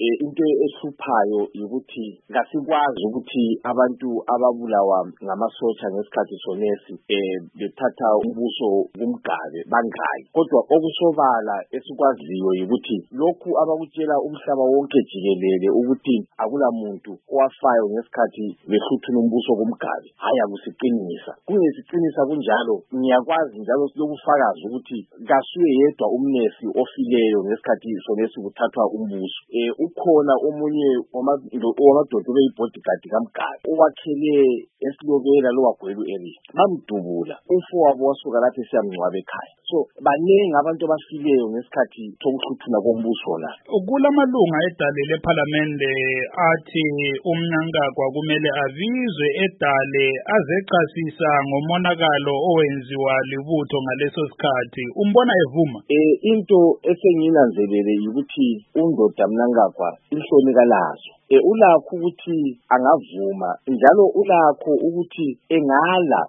into ehluphayo ukuthi ngasikwazi ukuthi abantu ababulawa ngamasotsha ngesikhathi sonesi bethatha umbuso kumgabe bangayi, kodwa okusobala esikwaziyo ukuthi lokhu abakutshela umhlaba wonke jikelele ukuthi akulamuntu owafayo ngesikhathi behluthuna umbuso kumgabe hayi akusiqinisa. Kungesiqinisa kunjalo ngiyakwazi njalo lokufakaza ukuthi kasuye yedwa umnesi ofileyo ngesikhathi sonesi kuthathwa umbuso. Ukhona omunye wamadoda beyibodyguard kamgabe owakhele esilobela lowagwela u-Eric bamdubula umfowabo wasuka lapho esiyamngcwaba ekhaya. So baningi abantu abafileyo ngesikhathi sokuhluthuna kombuso la. Kulamalunga edale lephalamende athi uMnangagwa kumele avizwe edale azecasisa ngomonakalo owenziwa libutho ngaleso sikhathi. Umbona evuma? Into esengiyinanzelele ukuthi undoda Mnangagwa inhlonika lazo. Ulakho ukuthi angavuma njalo ulakho ukuthi engala